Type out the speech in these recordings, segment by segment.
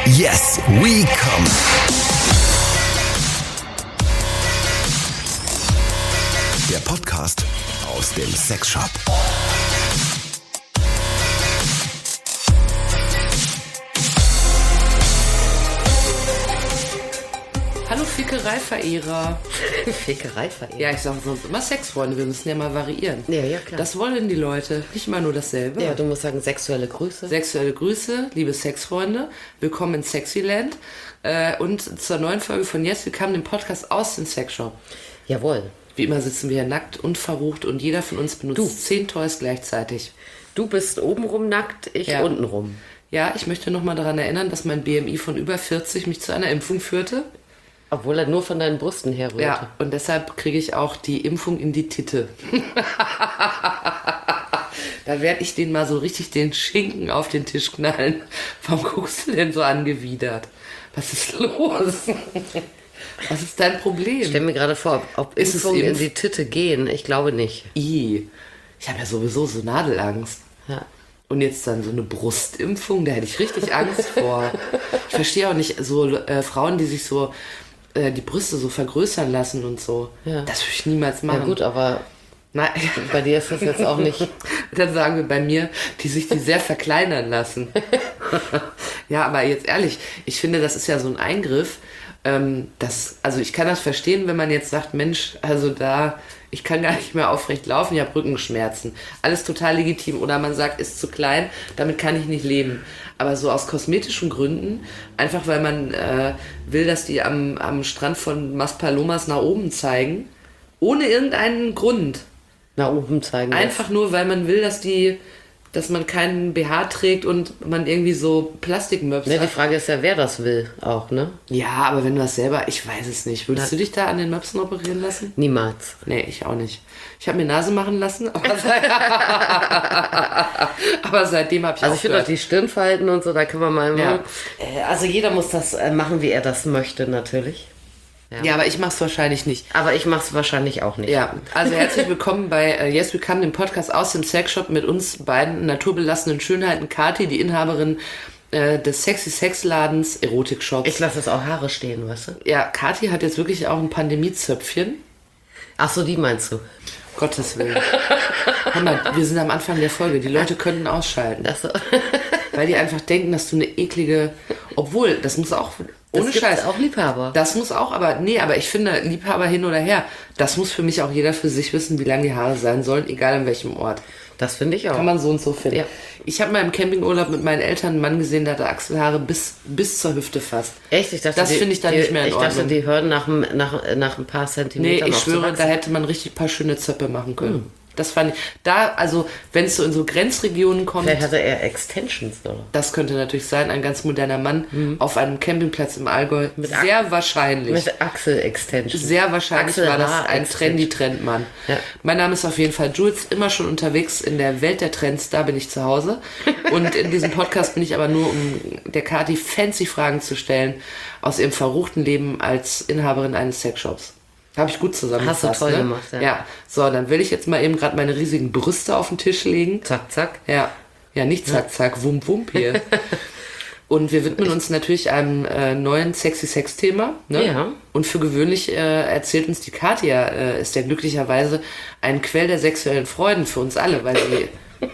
Yes, we come. Der Podcast aus dem Sexshop. Hallo Fickerei-Verehrer. Fickerei-Verehrer? Ja, ich sage sonst immer Sexfreunde, wir müssen ja mal variieren. Ja, klar. Das wollen die Leute, nicht immer nur dasselbe. Ja, du musst sagen sexuelle Grüße. Sexuelle Grüße, liebe Sexfreunde, willkommen in Sexyland und zur neuen Folge von Yes, wir kamen dem Podcast aus dem Sexshop. Jawohl. Wie immer sitzen wir hier nackt und verrucht und jeder von uns benutzt 10 Toys gleichzeitig. Du bist obenrum nackt, ich untenrum. Ja, ich möchte nochmal daran erinnern, dass mein BMI von über 40 mich zu einer Impfung führte. Obwohl er nur von deinen Brüsten herrührte. Ja, und deshalb kriege ich auch die Impfung in die Titte. Da werde ich denen mal so richtig den Schinken auf den Tisch knallen. Warum guckst du denn so angewidert? Was ist los? Was ist dein Problem? Ich stelle mir gerade vor, ob Impfungen in die Titte gehen. Ich glaube nicht. Ich habe ja sowieso so Nadelangst. Ja. Und jetzt dann so eine Brustimpfung, da hätte ich richtig Angst vor. Ich verstehe auch nicht so Frauen, die sich so die Brüste so vergrößern lassen und so. Ja. Das würde ich niemals machen. Ja gut, aber nein. Bei dir ist das jetzt auch nicht... Dann sagen wir bei mir, die sich die sehr verkleinern lassen. Ja, aber jetzt ehrlich, ich finde, das ist ja so ein Eingriff. Also ich kann das verstehen, wenn man jetzt sagt, Mensch, also ich kann gar nicht mehr aufrecht laufen, ich habe Rückenschmerzen. Alles total legitim. Oder man sagt, ist zu klein, damit kann ich nicht leben. Aber so aus kosmetischen Gründen, einfach weil man will, dass die am Strand von Maspalomas nach oben zeigen, ohne irgendeinen Grund. Nach oben zeigen. Einfach nur, weil man will, dass man keinen BH trägt und man irgendwie so Plastikmöpse hat. Die Frage ist ja, wer das will auch, ne? Ja, aber wenn du das selber, ich weiß es nicht. Würdest du dich da an den Möpsen operieren lassen? Niemals. Nee, ich auch nicht. Ich habe mir Nase machen lassen, aber seitdem habe ich Also ich finde auch die Stirnfalten und so, da können wir mal... Ja. Also jeder muss das machen, wie er das möchte, natürlich. Ja, aber ich mach's wahrscheinlich nicht. Aber ich mach's wahrscheinlich auch nicht. Ja, also herzlich willkommen bei Yes, we come, dem Podcast aus dem Sexshop mit uns beiden naturbelassenen Schönheiten. Kathi, die Inhaberin des Sexy Sexladens Erotik-Shops. Ich lasse es auch Haare stehen, weißt du? Ja, Kathi hat jetzt wirklich auch ein Pandemiezöpfchen. Ach so, die meinst du? Gottes Willen. Hör mal, wir sind am Anfang der Folge. Die Leute könnten ausschalten. Ach so. Weil die einfach denken, dass du eine eklige... Obwohl, das muss auch... Ohne Scheiß. Auch Liebhaber. Das muss auch, aber ich finde, Liebhaber hin oder her, das muss für mich auch jeder für sich wissen, wie lang die Haare sein sollen, egal an welchem Ort. Das finde ich auch. Kann man so und so finden. Ja. Ich habe mal im Campingurlaub mit meinen Eltern einen Mann gesehen, der hatte Achselhaare bis zur Hüfte fast. Echt? Ich dachte, das finde ich dann nicht mehr in Ordnung. Ich dachte, die hören nach ein paar Zentimetern. Nee, ich schwöre, da hätte man richtig ein paar schöne Zöpfe machen können. Das fand ich, also wenn es so in so Grenzregionen kommt... Vielleicht hatte er Extensions, oder? Das könnte natürlich sein, ein ganz moderner Mann auf einem Campingplatz im Allgäu. Sehr wahrscheinlich. Mit Achsel-Extensions. Sehr wahrscheinlich war das ein Trendy-Trendmann. Ja. Mein Name ist auf jeden Fall Jules, immer schon unterwegs in der Welt der Trends, da bin ich zu Hause. Und in diesem Podcast bin ich aber nur, um der Kathi fancy Fragen zu stellen, aus ihrem verruchten Leben als Inhaberin eines Sexshops. Habe ich gut zusammengefasst. Hast du toll gemacht, ja. Ja, so, dann will ich jetzt mal eben gerade meine riesigen Brüste auf den Tisch legen. Zack, zack. Ja, nicht zack, zack, wump, wump hier. Und wir widmen uns natürlich einem neuen Sexy-Sex-Thema. Ne? Ja. Und für gewöhnlich erzählt uns die Katia, ist ja glücklicherweise ein Quell der sexuellen Freuden für uns alle, weil sie...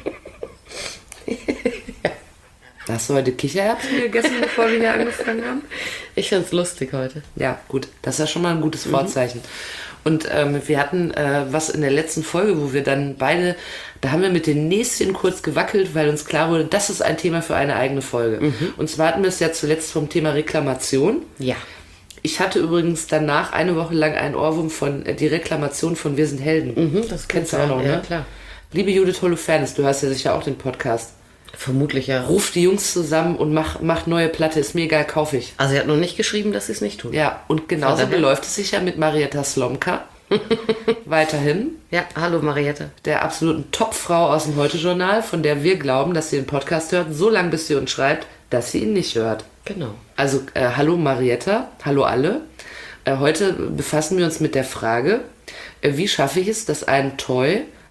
Hast du heute Kichererbsen gegessen, bevor wir hier angefangen haben? Ich find's lustig heute. Ja, gut. Das ist ja schon mal ein gutes Vorzeichen. Und wir hatten was in der letzten Folge, wo wir dann beide, da haben wir mit den Näschen kurz gewackelt, weil uns klar wurde, das ist ein Thema für eine eigene Folge. Und zwar hatten wir es ja zuletzt vom Thema Reklamation. Ja. Ich hatte übrigens danach eine Woche lang einen Ohrwurm von die Reklamation von Wir sind Helden. Das kennst du auch noch, ne? Ja, klar. Liebe Judith Holofernes, du hörst ja sicher auch den Podcast. Vermutlich ja. Ruf die Jungs zusammen und mach neue Platte, ist mir egal, kaufe ich. Also sie hat noch nicht geschrieben, dass sie es nicht tut. Ja, und genauso beläuft es sich ja mit Marietta Slomka. Weiterhin. Ja, hallo Marietta. Der absoluten Topfrau aus dem Heute-Journal, von der wir glauben, dass sie den Podcast hört, so lange bis sie uns schreibt, dass sie ihn nicht hört. Genau. Also, hallo Marietta, hallo alle. Heute befassen wir uns mit der Frage, wie schaffe ich es, dass ein Toy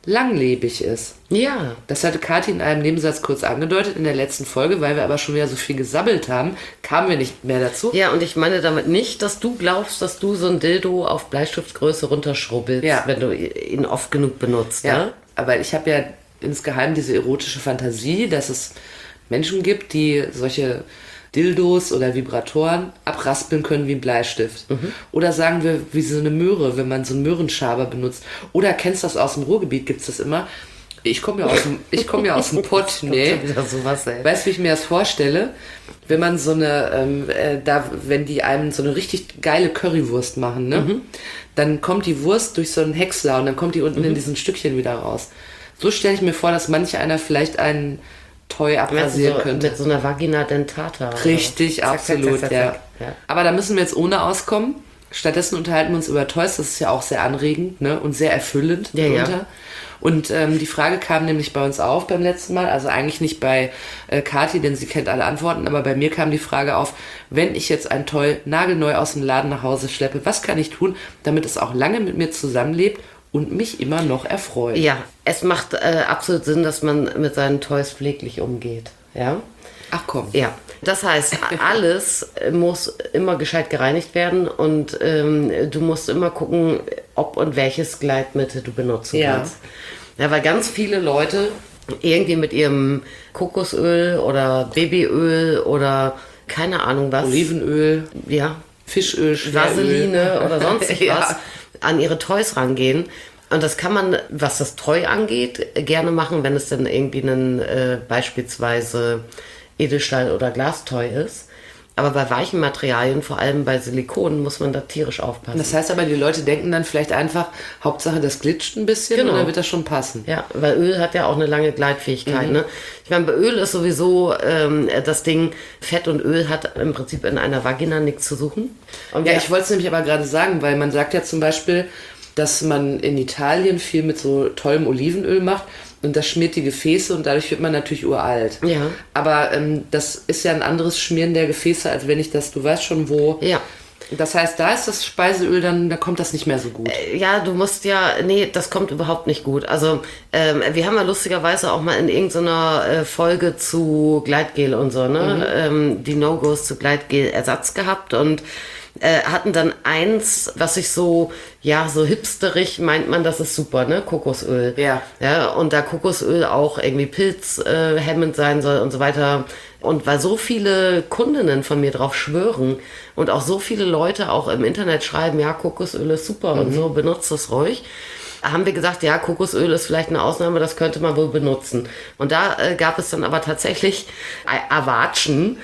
langlebig ist. Ja. Das hatte Kathi in einem Nebensatz kurz angedeutet in der letzten Folge, weil wir aber schon wieder so viel gesabbelt haben, kamen wir nicht mehr dazu. Ja, und ich meine damit nicht, dass du glaubst, dass du so ein Dildo auf Bleistiftgröße runterschrubbelst, wenn du ihn oft genug benutzt. Ja, Ne? aber ich habe ja insgeheim diese erotische Fantasie, dass es Menschen gibt, die solche Dildos oder Vibratoren abraspeln können wie ein Bleistift. Oder sagen wir, wie so eine Möhre, wenn man so einen Möhrenschaber benutzt. Oder kennst du das aus dem Ruhrgebiet, gibt es das immer. Ich komme ja aus dem Pott, ne? Sowas, ey. Weißt du, wie ich mir das vorstelle? Wenn man so eine, wenn die einem so eine richtig geile Currywurst machen, ne? Dann kommt die Wurst durch so einen Häcksler und dann kommt die unten in diesen Stückchen wieder raus. So stelle ich mir vor, dass manch einer vielleicht einen Toy abrasieren könnte. Mit so einer Vagina dentata. Richtig, Zack, absolut, zack, zack, ja. zack. Ja. Aber da müssen wir jetzt ohne auskommen. Stattdessen unterhalten wir uns über Toys. Das ist ja auch sehr anregend, ne? Und sehr erfüllend. Ja, ja. Und die Frage kam nämlich bei uns auf beim letzten Mal. Also eigentlich nicht bei Kathi, denn sie kennt alle Antworten. Aber bei mir kam die Frage auf, wenn ich jetzt ein Toy nagelneu aus dem Laden nach Hause schleppe, was kann ich tun, damit es auch lange mit mir zusammenlebt und mich immer noch erfreut? Ja, es macht absolut Sinn, dass man mit seinen Toys pfleglich umgeht. Ja. Ach komm. Ja, das heißt, alles muss immer gescheit gereinigt werden und du musst immer gucken, ob und welches Gleitmittel du benutzen kannst. Ja, weil ganz viele Leute irgendwie mit ihrem Kokosöl oder Babyöl oder keine Ahnung was. Olivenöl, Ja, Fischöl, Schweröl. Vaseline oder sonstig Ja. was an ihre Toys rangehen. Und das kann man, was das Toy angeht, gerne machen, wenn es dann irgendwie ein beispielsweise Edelstahl- oder Glastoy ist. Aber bei weichen Materialien, vor allem bei Silikon, muss man da tierisch aufpassen. Das heißt aber, die Leute denken dann vielleicht einfach, Hauptsache das glitscht ein bisschen Genau. und dann wird das schon passen. Ja, weil Öl hat ja auch eine lange Gleitfähigkeit. Ne? Ich meine, bei Öl ist sowieso das Ding, Fett und Öl hat im Prinzip in einer Vagina nichts zu suchen. Und Ja, ich wollte es nämlich aber gerade sagen, weil man sagt ja zum Beispiel, dass man in Italien viel mit so tollem Olivenöl macht und das schmiert die Gefäße und dadurch wird man natürlich uralt. Ja. Aber das ist ja ein anderes Schmieren der Gefäße, als wenn ich das, du weißt schon wo. Ja. Das heißt, da ist das Speiseöl dann, da kommt das nicht mehr so gut. Ja, du musst ja, nee, das kommt überhaupt nicht gut. Also wir haben ja lustigerweise auch mal in irgendeiner Folge zu Gleitgel und so, ne, die No-Gos zu Gleitgel-Ersatz gehabt und hatten dann eins, was sich so, ja, so hipsterig meint man, das ist super, ne, Kokosöl. Ja. Ja, und da Kokosöl auch irgendwie pilzhemmend sein soll und so weiter. Und weil so viele Kundinnen von mir drauf schwören und auch so viele Leute auch im Internet schreiben, ja, Kokosöl ist super und so, benutzt das ruhig, haben wir gesagt, ja, Kokosöl ist vielleicht eine Ausnahme, das könnte man wohl benutzen. Und da gab es dann aber tatsächlich Erwatschen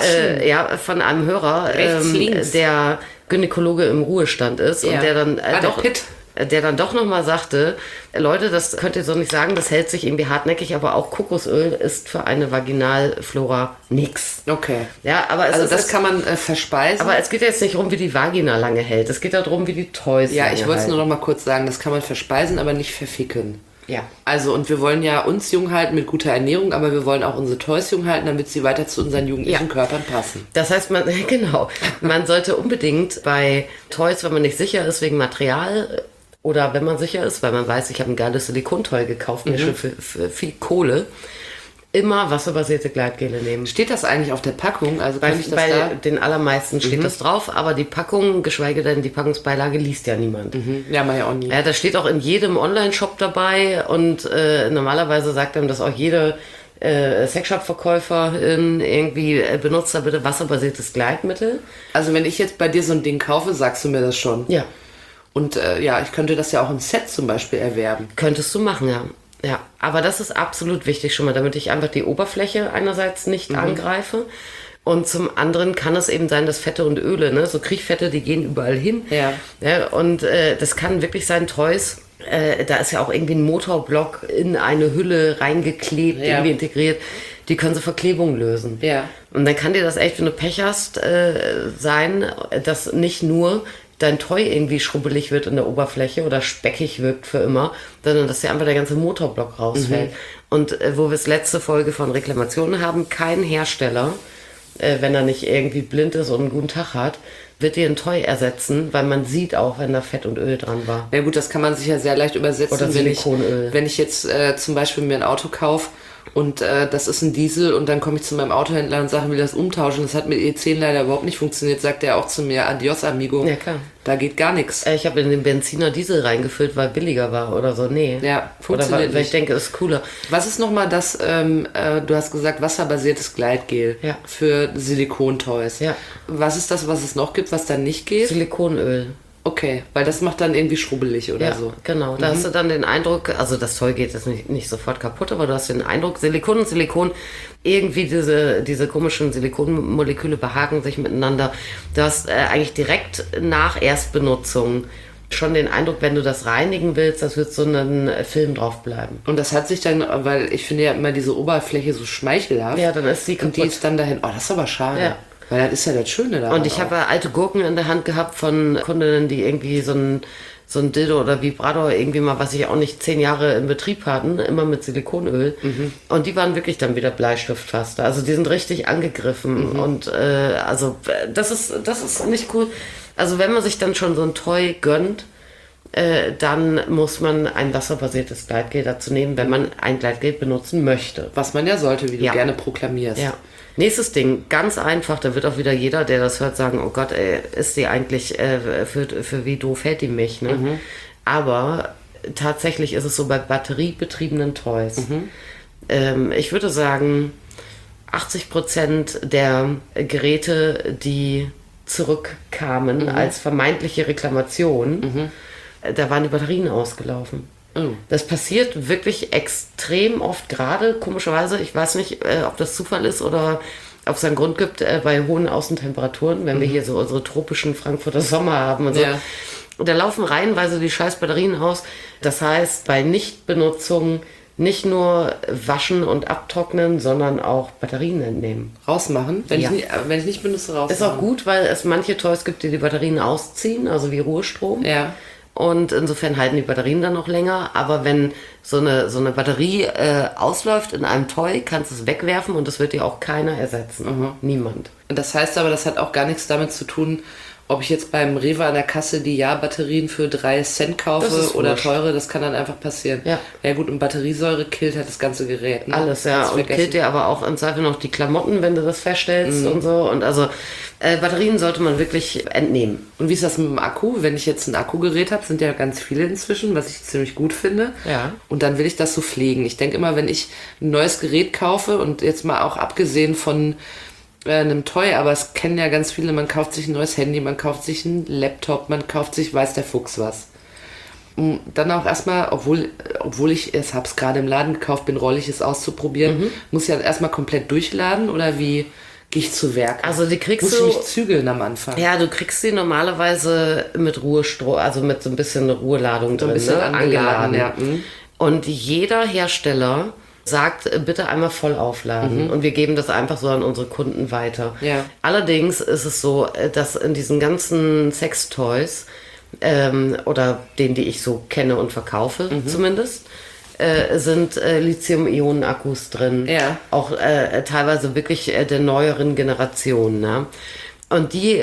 ja, von einem Hörer, Rechts, links. der Gynäkologe im Ruhestand ist und der dann der dann doch nochmal sagte, Leute, das könnt ihr so nicht sagen, das hält sich irgendwie hartnäckig, aber auch Kokosöl ist für eine Vaginalflora nix. Okay. Ja, aber Also das kann man verspeisen. aber es geht jetzt nicht darum, wie die Vagina lange hält. Es geht darum, wie die Toys ja, lange ich wollte es halten. nur noch mal kurz sagen, das kann man verspeisen, aber nicht verficken. Ja. Also, und wir wollen ja uns jung halten mit guter Ernährung, aber wir wollen auch unsere Toys jung halten, damit sie weiter zu unseren jugendlichen Körpern passen. Das heißt, man sollte unbedingt bei Toys, wenn man nicht sicher ist wegen Material oder wenn man sicher ist, weil man weiß, ich habe ein geiles Silikontoy gekauft, mir schon für viel Kohle, immer wasserbasierte Gleitgele nehmen. Steht das eigentlich auf der Packung? Also Bei kann ich das da? den allermeisten steht das drauf, aber die Packung, geschweige denn die Packungsbeilage, liest ja niemand. Ja, mach ja auch nie. Ja, das steht auch in jedem Online-Shop dabei und normalerweise sagt einem das auch jede Sexshop-Verkäuferin irgendwie, benutzt da bitte wasserbasiertes Gleitmittel. Also wenn ich jetzt bei dir so ein Ding kaufe, sagst du mir das schon. Ja. Und ja, ich könnte das ja auch im Set zum Beispiel erwerben. Könntest du machen, ja. Ja, aber das ist absolut wichtig schon mal, damit ich einfach die Oberfläche einerseits nicht angreife. Und zum anderen kann es eben sein, dass Fette und Öle, ne, so Kriechfette, die gehen überall hin. Ja. Ja, und das kann wirklich sein, Toys, da ist ja auch irgendwie ein Motorblock in eine Hülle reingeklebt, irgendwie integriert. Die können so Verklebung lösen. Ja. Und dann kann dir das echt, wenn du Pech hast, sein, dass nicht nur dein Toy irgendwie schrubbelig wird in der Oberfläche oder speckig wirkt für immer, sondern dass dir einfach der ganze Motorblock rausfällt. Und wo wir es letzte Folge von Reklamationen haben, kein Hersteller wenn er nicht irgendwie blind ist und einen guten Tag hat, wird dir ein Toy ersetzen, weil man sieht auch, wenn da Fett und Öl dran war. Ja gut, das kann man sich ja sehr leicht übersetzen, Oder Silikonöl. wenn ich jetzt zum Beispiel mir ein Auto kaufe und das ist ein Diesel und dann komme ich zu meinem Autohändler und sage, will das umtauschen. Das hat mit E10 leider überhaupt nicht funktioniert, sagt er auch zu mir, adios amigo. Ja, klar. Da geht gar nichts. Ich habe in den Benziner Diesel reingefüllt, weil billiger war oder so. Nee. Ja, oder funktioniert weil nicht. ich denke, ist cooler. Was ist nochmal das, du hast gesagt, wasserbasiertes Gleitgel Ja. für Silikontoys. Ja. Was ist das, was es noch gibt, was dann nicht geht? Silikonöl. Okay, weil das macht dann irgendwie schrubbelig oder Ja, so. genau. Da hast du dann den Eindruck, also das Toy geht jetzt nicht sofort kaputt, aber du hast den Eindruck, Silikon und Silikon, irgendwie diese komischen Silikonmoleküle behaken sich miteinander. Du hast eigentlich direkt nach Erstbenutzung schon den Eindruck, wenn du das reinigen willst, das wird so ein Film drauf bleiben. Und das hat sich dann, weil ich finde ja immer diese Oberfläche so schmeichelhaft. Ja, dann ist sie Und die kaputt. ist dann dahin, oh, das ist aber schade. Ja. Weil das ist ja das Schöne da. Und ich habe alte Gurken in der Hand gehabt von Kundinnen, die irgendwie so ein Dildo oder Vibrator irgendwie mal, was ich auch nicht 10 Jahre in Betrieb hatten, immer mit Silikonöl. Und die waren wirklich dann wieder Bleistift fast. Also die sind richtig angegriffen. Und also das ist nicht cool. Also wenn man sich dann schon so ein Toy gönnt, dann muss man ein wasserbasiertes Gleitgel dazu nehmen, wenn man ein Gleitgel benutzen möchte. Was man ja sollte, wie du Ja. gerne proklamierst. Ja. Nächstes Ding, ganz einfach, da wird auch wieder jeder, der das hört, sagen, oh Gott, ey, ist die eigentlich, für wie doof hält die mich, ne? Aber tatsächlich ist es so bei batteriebetriebenen Toys. Ich würde sagen, 80% der Geräte, die zurückkamen als vermeintliche Reklamation, da waren die Batterien ausgelaufen. Das passiert wirklich extrem oft, gerade komischerweise. Ich weiß nicht, ob das Zufall ist oder ob es einen Grund gibt bei hohen Außentemperaturen, wenn wir hier so unsere tropischen Frankfurter Sommer haben und so. Ja. Und da laufen reihenweise die scheiß Batterien aus. Das heißt, bei Nichtbenutzung nicht nur waschen und abtrocknen, sondern auch Batterien entnehmen. Rausmachen? Wenn, Ja. wenn ich nicht benutze, rausmachen. Ist auch gut, weil es manche Toys gibt, die die Batterien ausziehen, also wie Ruhestrom. Ja. Und insofern halten die Batterien dann noch länger. Aber wenn so eine Batterie ausläuft in einem Toy, kannst du es wegwerfen und das wird dir auch keiner ersetzen. Niemand. Und das heißt aber, das hat auch gar nichts damit zu tun, ob ich jetzt beim Rewe an der Kasse die Jahrbatterien für 3 Cent Das kaufe ist oder wurscht. teure, das kann dann einfach passieren. Ja. Ja gut, und Batteriesäure killt halt das ganze Gerät. Ne? Alles, ja. Kannst Und vergessen. killt dir aber auch im Zweifel noch die Klamotten, wenn du das feststellst und so. Und also Batterien sollte man wirklich entnehmen. Und wie ist das mit dem Akku? Wenn ich jetzt ein Akkugerät habe, sind ja ganz viele inzwischen, was ich ziemlich gut finde. Ja. Und dann will ich das so pflegen. Ich denke immer, wenn ich ein neues Gerät kaufe und jetzt mal auch abgesehen von einem Toy, aber es kennen ja ganz viele, man kauft sich ein neues Handy, man kauft sich einen Laptop, man kauft sich weiß der Fuchs was. Und dann auch erstmal, obwohl ich es hab's gerade im Laden gekauft bin, rolle ich es auszuprobieren, muss ich ja erstmal komplett durchladen oder wie gehe ich zu Werk? Also die kriegst muss ich du... mich zügeln am Anfang. Ja, du kriegst sie normalerweise mit Ruhestrom, also mit so ein bisschen Ruheladung So ein drin, bisschen ne? angeladen, ja. Und jeder Hersteller sagt, bitte einmal voll aufladen. Und wir geben das einfach so an unsere Kunden weiter. Ja. Allerdings ist es so, dass in diesen ganzen Sextoys, oder denen, die ich so kenne und verkaufe zumindest, sind Lithium-Ionen-Akkus drin. Ja. Auch teilweise wirklich der neueren Generation. Ne? Und die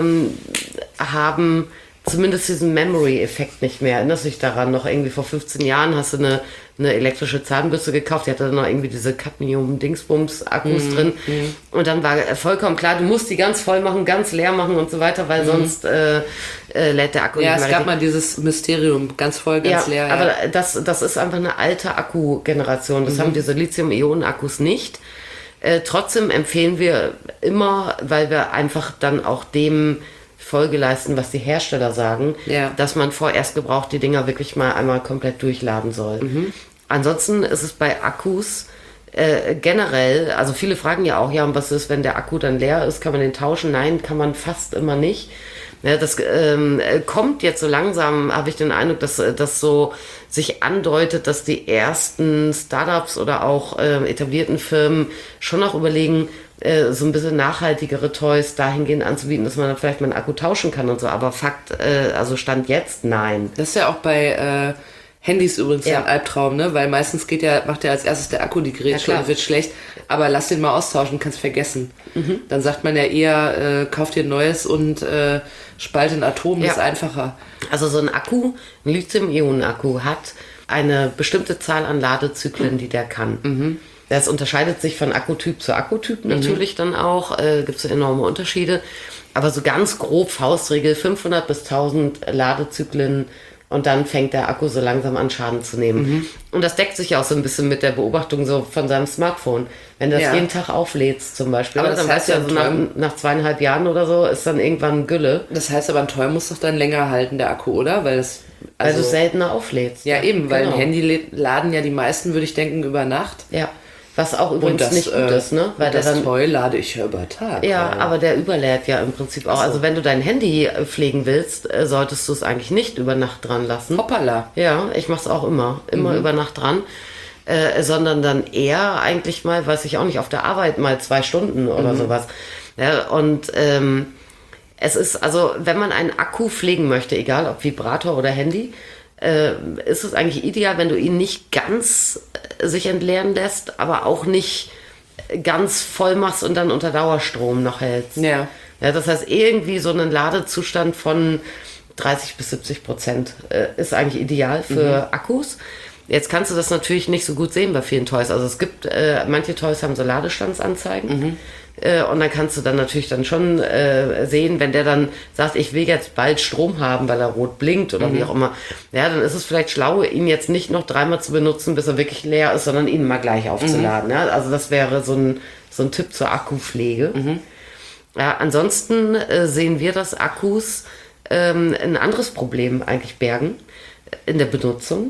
haben zumindest diesen Memory-Effekt nicht mehr. Erinnerst du dich daran? Noch irgendwie vor 15 Jahren hast du eine elektrische Zahnbürste gekauft, die hatte dann noch irgendwie diese Cadmium-Dingsbums-Akkus drin. Und dann war vollkommen klar, du musst die ganz voll machen, ganz leer machen und so weiter, weil sonst lädt der Akku Ja, nicht mehr es gab richtig. mal dieses Mysterium, ganz voll, ganz leer. Aber das ist einfach eine alte Akkugeneration. Das haben diese Lithium-Ionen-Akkus nicht. Trotzdem empfehlen wir immer, weil wir einfach dann auch dem Folge leisten, was die Hersteller sagen, Ja. dass man vor Erstgebrauch die Dinger wirklich mal einmal komplett durchladen soll. Ansonsten ist es bei Akkus generell, also viele fragen ja auch, ja, und was ist, wenn der Akku dann leer ist, kann man den tauschen? Nein, kann man fast immer nicht. Ja, das kommt jetzt so langsam, habe ich den Eindruck, dass das so sich andeutet, dass die ersten Startups oder auch etablierten Firmen schon auch überlegen, so ein bisschen nachhaltigere Toys dahingehend anzubieten, dass man dann vielleicht mal einen Akku tauschen kann und so. Aber Fakt, also Stand jetzt, nein. Das ist ja auch bei Handy ist übrigens Ja. ein Albtraum, ne? Weil meistens macht ja als erstes der Akku die Gerätschaft klar. und wird schlecht. Aber lass den mal austauschen, kannst vergessen. Dann sagt man ja eher, kauf dir ein neues und spalte ein Atom, Ja. ist einfacher. Also so ein Akku, ein Lithium-Ionen-Akku hat eine bestimmte Zahl an Ladezyklen, die der kann. Das unterscheidet sich von Akkutyp zu Akkutyp natürlich dann auch. Gibt es enorme Unterschiede. Aber so ganz grob Faustregel 500 bis 1000 Ladezyklen und dann fängt der Akku so langsam an Schaden zu nehmen. Und das deckt sich auch so ein bisschen mit der Beobachtung so von seinem Smartphone. Wenn du das Ja. jeden Tag auflädst zum Beispiel, Aber dann das heißt weißt du ja, ja so nach 2,5 Jahren oder so ist dann irgendwann Gülle, Das heißt aber, ein Toy muss doch dann länger halten, der Akku, oder? Weil das. weil du es seltener auflädst. Ja, eben, weil Genau. ein Handy laden ja die meisten, würde ich denken, über Nacht. Ja, was auch übrigens nicht gut ist, ne? Weil und der das dann, Toy lade ich ja über Tag. ja, aber der überlädt ja im Prinzip auch. Also wenn du dein Handy pflegen willst, solltest du es eigentlich nicht über Nacht dran lassen. Hoppala. Ja, ich mache es auch immer über Nacht dran. Sondern dann eher eigentlich mal, weiß ich auch nicht, auf der Arbeit mal 2 Stunden oder sowas. Ja, und es ist, also wenn man einen Akku pflegen möchte, egal ob Vibrator oder Handy, ist es eigentlich ideal, wenn du ihn nicht ganz sich entleeren lässt, aber auch nicht ganz voll machst und dann unter Dauerstrom noch hältst. Ja. Ja, das heißt, irgendwie so einen Ladezustand von 30-70% ist eigentlich ideal für Akkus. Jetzt kannst du das natürlich nicht so gut sehen bei vielen Toys. Also es gibt, manche Toys haben so Ladestandsanzeigen. Und dann kannst du dann natürlich dann schon sehen, wenn der dann sagt, ich will jetzt bald Strom haben, weil er rot blinkt oder wie auch immer. Ja, dann ist es vielleicht schlau, ihn jetzt nicht noch 3-mal zu benutzen, bis er wirklich leer ist, sondern ihn mal gleich aufzuladen. Ja? Also das wäre so ein Tipp zur Akkupflege. Ja, ansonsten sehen wir, dass Akkus ein anderes Problem eigentlich bergen in der Benutzung.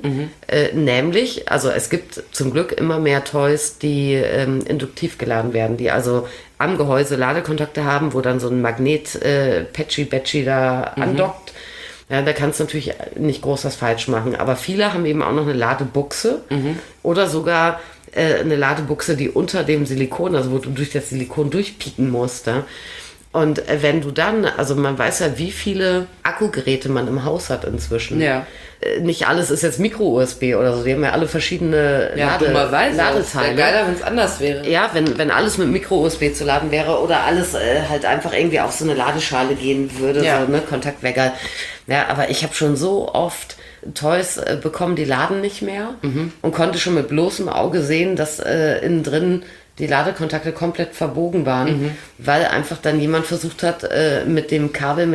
Nämlich, also es gibt zum Glück immer mehr Toys, die induktiv geladen werden, die also am Gehäuse Ladekontakte haben, wo dann so ein Magnet Patchy da andockt. Ja, da kannst du natürlich nicht groß was falsch machen. Aber viele haben eben auch noch eine Ladebuchse oder sogar eine Ladebuchse, die unter dem Silikon, also wo du durch das Silikon durchpieken musst. Ja? Und wenn du dann, also man weiß ja, wie viele Akkugeräte man im Haus hat inzwischen. Ja. Nicht alles ist jetzt Micro-USB oder so, die haben ja alle verschiedene Dummerweise. Ladeteile. Wäre geiler, wenn es anders wäre. Ja, wenn alles mit Micro-USB zu laden wäre oder alles halt einfach irgendwie auf so eine Ladeschale gehen würde, Ja. so, ne, Kontaktwecker. Ja, aber ich habe schon so oft Toys bekommen, die laden nicht mehr und konnte schon mit bloßem Auge sehen, dass innen drin die Ladekontakte komplett verbogen waren, weil einfach dann jemand versucht hat, mit dem Kabel,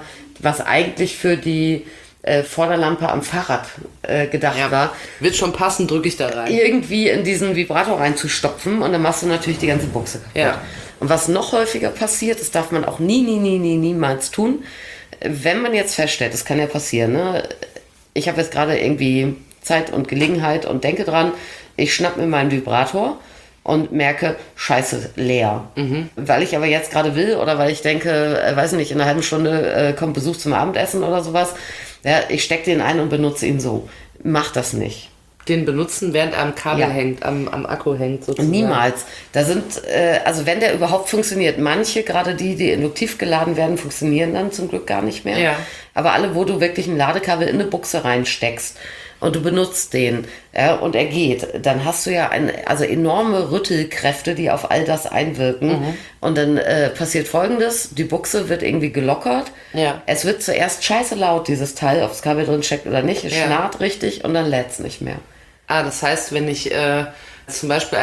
was eigentlich für die Vorderlampe am Fahrrad gedacht war, Wird schon passen, drücke ich da rein. irgendwie in diesen Vibrator reinzustopfen und dann machst du natürlich die ganze Buchse kaputt. Ja. Und was noch häufiger passiert, das darf man auch niemals tun, wenn man jetzt feststellt, das kann ja passieren, ne? Ich habe jetzt gerade irgendwie Zeit und Gelegenheit und denke dran, ich schnapp mir meinen Vibrator und merke, scheiße, leer. Weil ich aber jetzt gerade will oder weil ich denke, weiß nicht, in einer halben Stunde kommt Besuch zum Abendessen oder sowas. Ja, ich stecke den ein und benutze ihn so. Mach das nicht. Den benutzen, während er am Kabel Ja. hängt, am Akku hängt sozusagen. Niemals. Da sind, also wenn der überhaupt funktioniert, manche, gerade die induktiv geladen werden, funktionieren dann zum Glück gar nicht mehr. Ja. Aber alle, wo du wirklich ein Ladekabel in eine Buchse reinsteckst und du benutzt den und er geht, dann hast du ja also enorme Rüttelkräfte, die auf all das einwirken. Und dann passiert Folgendes, die Buchse wird irgendwie gelockert. Ja. Es wird zuerst scheiße laut, dieses Teil, ob das Kabel drin steckt oder nicht. Es Ja. schnarrt richtig und dann lädt es nicht mehr. Ah, das heißt, wenn ich zum Beispiel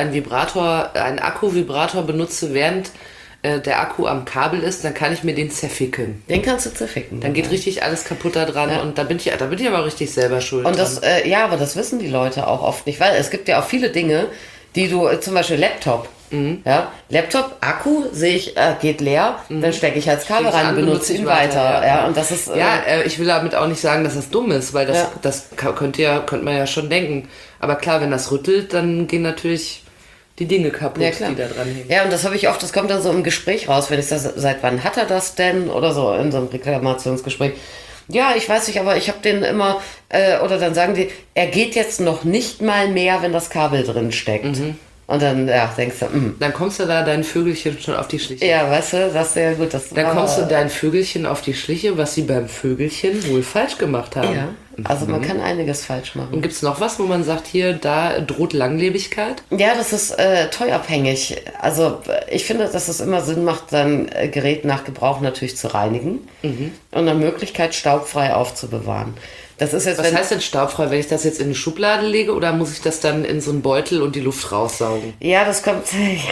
einen Akku-Vibrator benutze, während der Akku am Kabel ist, dann kann ich mir den zerficken. Den kannst du zerficken. Dann geht richtig alles kaputt da dran und da bin ich aber richtig selber schuld. Und dran. das, ja, aber das wissen die Leute auch oft nicht, weil es gibt ja auch viele Dinge, die du, zum Beispiel Laptop, ja, Laptop, Akku, sehe ich, geht leer, dann stecke ich als Kabel Steck ich rein an, und benutze ihn weiter, ja, und das ist, ich will damit auch nicht sagen, dass das dumm ist, weil das könnte man ja schon denken. Aber klar, wenn das rüttelt, dann gehen natürlich die Dinge kaputt, ja, klar. die da dran hängen. Ja, und das habe ich oft, das kommt dann so im Gespräch raus, wenn ich das, seit wann hat er das denn, oder so, in so einem Reklamationsgespräch. Ja, ich weiß nicht, aber ich habe den immer, oder dann sagen die, er geht jetzt noch nicht mal mehr, wenn das Kabel drin steckt. Und dann, ja, denkst du, Dann kommst du da dein Vögelchen schon auf die Schliche. ja, weißt du, das ist ja gut. Dann kommst du dein Vögelchen auf die Schliche, was sie beim Vögelchen wohl falsch gemacht haben. Ja, Also man kann einiges falsch machen. Und gibt es noch was, wo man sagt, hier, da droht Langlebigkeit? Ja, das ist toyabhängig. Also ich finde, dass es immer Sinn macht, sein Gerät nach Gebrauch natürlich zu reinigen und nach Möglichkeit staubfrei aufzubewahren. Das ist jetzt, Was heißt denn staubfrei, wenn ich das jetzt in eine Schublade lege oder muss ich das dann in so einen Beutel und die Luft raussaugen? Ja, das kommt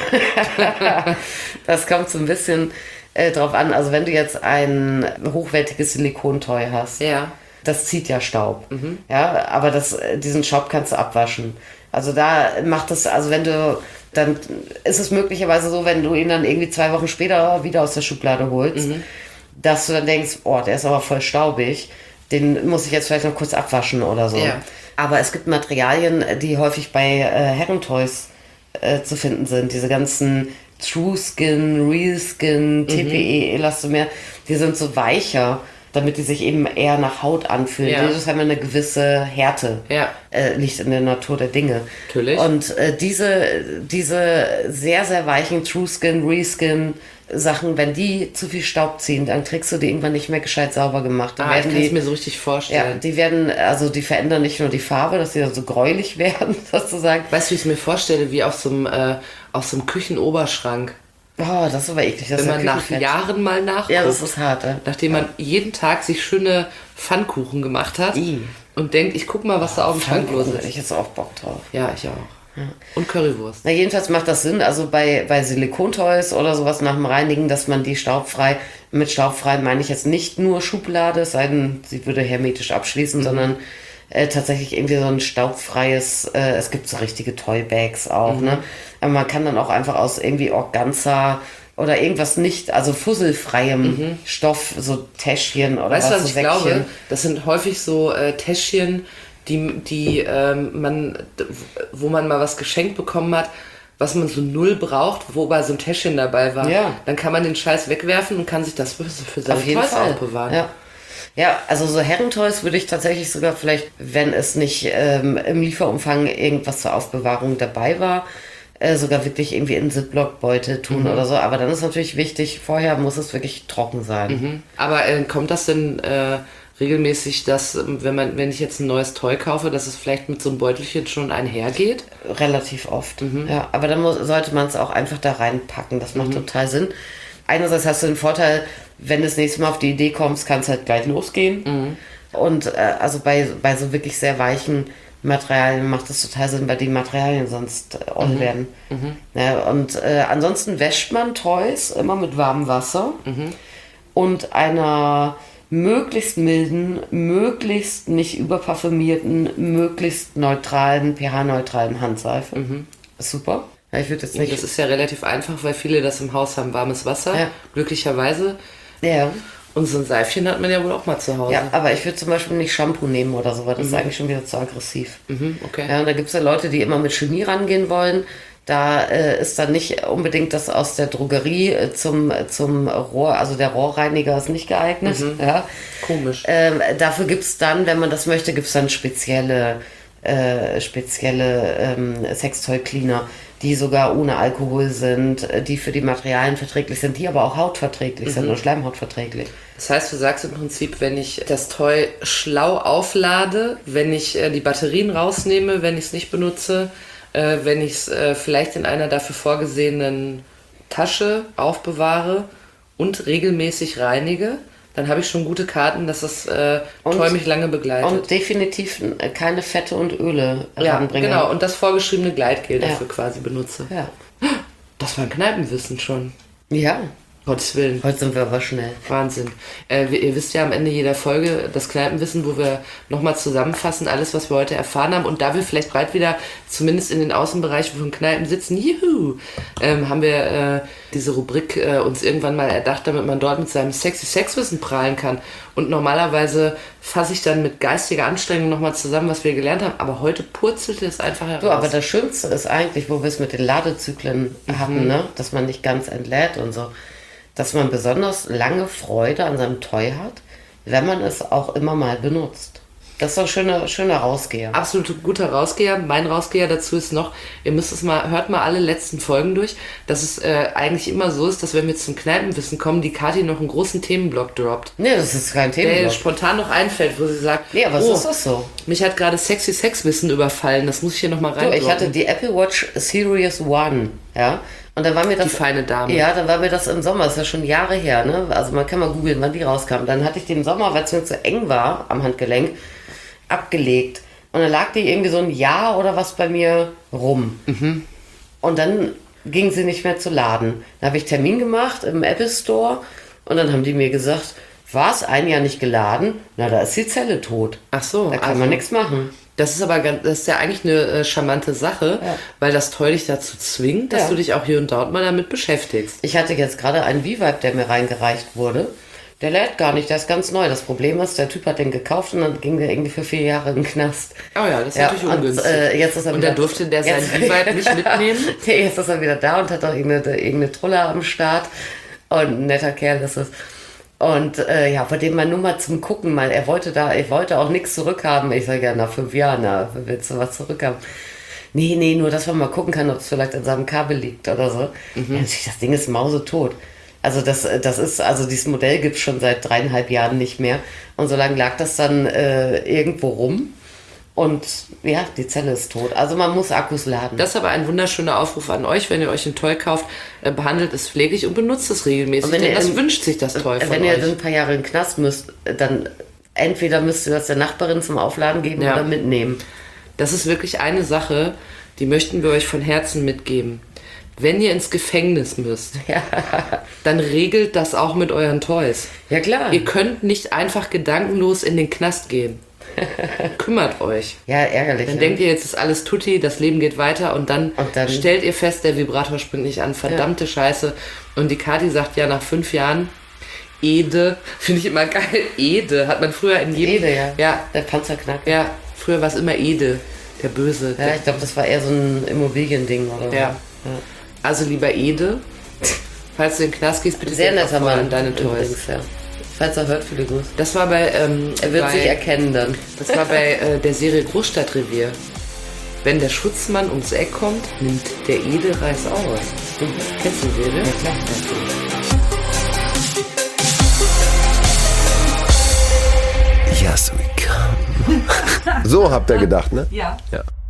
so ein bisschen drauf an. Also wenn du jetzt ein hochwertiges Silikontoy hast, Ja. das zieht ja Staub. Ja, aber diesen Staub kannst du abwaschen. Also da macht es, also dann ist es möglicherweise so, wenn du ihn dann irgendwie 2 Wochen später wieder aus der Schublade holst, dass du dann denkst, oh, der ist aber voll staubig. Den muss ich jetzt vielleicht noch kurz abwaschen oder so. Ja. Aber es gibt Materialien, die häufig bei Herrentoys zu finden sind. Diese ganzen True Skin, Real Skin, TPE, Elastomer, die sind so weicher, damit die sich eben eher nach Haut anfühlen. Ja. Die haben eine gewisse Härte. Ja. Liegt in der Natur der Dinge. Natürlich. Und diese sehr, sehr weichen True Skin, Real Skin Sachen, wenn die zu viel Staub ziehen, dann kriegst du die irgendwann nicht mehr gescheit sauber gemacht. Dann Ich kann es mir so richtig ja, vorstellen. die verändern nicht nur die Farbe, dass sie dann so gräulich werden, sozusagen. Weißt du, wie ich es mir vorstelle, wie auf so einem Küchenoberschrank. Oh, das ist aber eklig. Das Wenn ist man ja nach Küchenfett. Jahren mal nachguckt, Ja, das ist hart, ja. nachdem man jeden Tag sich schöne Pfannkuchen gemacht hat und denkt, ich guck mal, was da auf dem Schrank los Hätte ist. ich jetzt auch Bock drauf. Ja, ich auch. Und Currywurst. Na, jedenfalls macht das Sinn, also bei Silikontoys oder sowas nach dem Reinigen, dass man die staubfrei, mit staubfrei meine ich jetzt nicht nur Schublade, es sei denn, sie würde hermetisch abschließen, sondern tatsächlich irgendwie so ein staubfreies, es gibt so richtige Toybags auch, ne? Aber man kann dann auch einfach aus irgendwie Organza oder irgendwas nicht, also fusselfreiem Stoff, so Täschchen oder Weißt du, was so ich Säckchen. glaube? Das sind häufig so Täschchen, wo man mal was geschenkt bekommen hat, was man so null braucht, wobei so ein Täschchen dabei war. Ja. Dann kann man den Scheiß wegwerfen und kann sich das für seine Auf jeden Toys Fall. aufbewahren. Ja. Ja, also so Herrentoys würde ich tatsächlich sogar vielleicht, wenn es nicht im Lieferumfang irgendwas zur Aufbewahrung dabei war, sogar wirklich irgendwie in Ziploc-Beutel tun oder so. Aber dann ist natürlich wichtig, vorher muss es wirklich trocken sein. Aber kommt das denn regelmäßig, dass wenn ich jetzt ein neues Toy kaufe, dass es vielleicht mit so einem Beutelchen schon einhergeht? Relativ oft. Ja, aber dann sollte man es auch einfach da reinpacken. Das macht total Sinn. Einerseits hast du den Vorteil, wenn du das nächste Mal auf die Idee kommst, kann es halt gleich losgehen. Und also bei so wirklich sehr weichen Materialien macht es total Sinn, weil die Materialien sonst oll werden. Ja, und ansonsten wäscht man Toys immer mit warmem Wasser und einer möglichst milden, möglichst nicht überparfümierten, möglichst neutralen, pH-neutralen Handseife. Super. Ja, ich würde jetzt nicht. Das ist ja relativ einfach, weil viele das im Haus haben, warmes Wasser, Ja. glücklicherweise. Ja. Und so ein Seifchen hat man ja wohl auch mal zu Hause. Ja, aber ich würde zum Beispiel nicht Shampoo nehmen oder so, weil das ist eigentlich schon wieder zu aggressiv. Okay. Ja, und da gibt es ja Leute, die immer mit Chemie rangehen wollen. Da ist dann nicht unbedingt das aus der Drogerie zum Rohr, also der Rohrreiniger ist nicht geeignet. Ja. Komisch. Dafür gibt es dann, wenn man das möchte, gibt es dann spezielle Sextoy-Cleaner, die sogar ohne Alkohol sind, die für die Materialien verträglich sind, die aber auch hautverträglich sind und schleimhautverträglich. Das heißt, du sagst im Prinzip, wenn ich das Toy schlau auflade, wenn ich die Batterien rausnehme, wenn ich es nicht benutze, wenn ich es vielleicht in einer dafür vorgesehenen Tasche aufbewahre und regelmäßig reinige, dann habe ich schon gute Karten, dass das Toy mich lange begleitet. Und definitiv keine Fette und Öle ja, ranbringen. genau. Und das vorgeschriebene Gleitgel dafür quasi benutze. Ja. Das war ein Kneipenwissen schon. Ja. Gottes Willen. Heute sind wir aber schnell. Wahnsinn. Ihr wisst ja am Ende jeder Folge das Kneipenwissen, wo wir nochmal zusammenfassen, alles, was wir heute erfahren haben. Und da wir vielleicht bald wieder, zumindest in den Außenbereichen von Kneipen sitzen, juhu, haben wir diese Rubrik uns irgendwann mal erdacht, damit man dort mit seinem sexy Sexwissen prahlen kann. Und normalerweise fasse ich dann mit geistiger Anstrengung nochmal zusammen, was wir gelernt haben. Aber heute purzelte es einfach heraus. Du, aber das Schönste ist eigentlich, wo wir es mit den Ladezyklen hatten, ne? Dass man nicht ganz entlädt und so. Dass man besonders lange Freude an seinem Toy hat, wenn man es auch immer mal benutzt. Das ist doch ein schöner Rausgeher. Absolut guter Rausgeher. Mein Rausgeher dazu ist noch, ihr müsst es mal, hört mal alle letzten Folgen durch, dass es eigentlich immer so ist, dass wenn wir zum Kneipenwissen kommen, die Kathi noch einen großen Themenblock droppt. Nee, das ist kein Der Themenblock. spontan noch einfällt, wo sie sagt, Nee, aber so ist das so. mich hat gerade sexy Sexwissen überfallen, das muss ich hier nochmal rein. Ich hatte die Apple Watch Series One, ja. Und dann war mir das... Die feine Dame. Ja, dann war mir das im Sommer, das ist ja schon Jahre her, ne? Also man kann mal googeln, wann die rauskam. Dann hatte ich die im Sommer, weil es mir zu eng war am Handgelenk, abgelegt. Und dann lag die irgendwie so ein Jahr oder was bei mir rum. Und dann ging sie nicht mehr zu laden. Dann habe ich Termin gemacht im Apple Store und dann haben die mir gesagt, war es ein Jahr nicht geladen? Na, da ist die Zelle tot. Ach so. Da kann man nichts machen. Das ist aber das ist ja eigentlich eine charmante Sache, weil das toll dich dazu zwingt, dass du dich auch hier und dort mal damit beschäftigst. Ich hatte jetzt gerade einen V-Vibe, der mir reingereicht wurde. Der lädt gar nicht, der ist ganz neu. Das Problem ist, der Typ hat den gekauft und dann ging der irgendwie für 4 Jahre in den Knast. Oh ja, das ist natürlich ungünstig. Jetzt ist er und wieder, dann durfte der sein V-Vibe nicht mitnehmen? Nee, jetzt ist er wieder da und hat auch irgendeine Trulle am Start. Und ein netter Kerl ist es. Und bei dem mal nur mal zum Gucken, mal, ich wollte auch nichts zurückhaben. Ich sage ja, nach 5 Jahren, willst du was zurückhaben? Nee, nur, dass man mal gucken kann, ob es vielleicht an seinem Kabel liegt oder so. Ja, das Ding ist mausetot. Also das ist, dieses Modell gibt es schon seit 3,5 Jahren nicht mehr. Und so lange lag das dann irgendwo rum. Und ja, die Zelle ist tot. Also man muss Akkus laden. Das ist aber ein wunderschöner Aufruf an euch, wenn ihr euch ein Toy kauft, behandelt es pfleglich und benutzt es regelmäßig. Denn das wünscht sich das Toy von euch. Wenn ihr dann ein paar Jahre in den Knast müsst, dann entweder müsst ihr das der Nachbarin zum Aufladen geben oder mitnehmen. Das ist wirklich eine Sache, die möchten wir euch von Herzen mitgeben. Wenn ihr ins Gefängnis müsst, dann regelt das auch mit euren Toys. Ja, klar. Ihr könnt nicht einfach gedankenlos in den Knast gehen. Kümmert euch. Ja, ärgerlich. Dann denkt ihr, jetzt ist alles tutti, das Leben geht weiter und dann stellt ihr fest, der Vibrator springt nicht an. Verdammte Scheiße. Und die Kathi sagt ja nach 5 Jahren, Ede, finde ich immer geil, Ede, hat man früher in jedem... Ede, ja. Der Panzerknacker. Ja, früher war es immer Ede, der Böse. Ja, ich glaube, das war eher so ein Immobiliending oder so. Ja. Also lieber Ede, falls du in den Knast gehst, bitte sehr netter Mann an deine Toys. Übrigens, ja. Falls er hört, viele Grüße. Das war bei... er wird sich erkennen dann. Das war bei der Serie Großstadtrevier. Wenn der Schutzmann ums Eck kommt, nimmt der Ede Reis aus. Kennst du die Serie? Ja, klar. Yes, we come. So habt ihr gedacht, ne? Ja. Ja.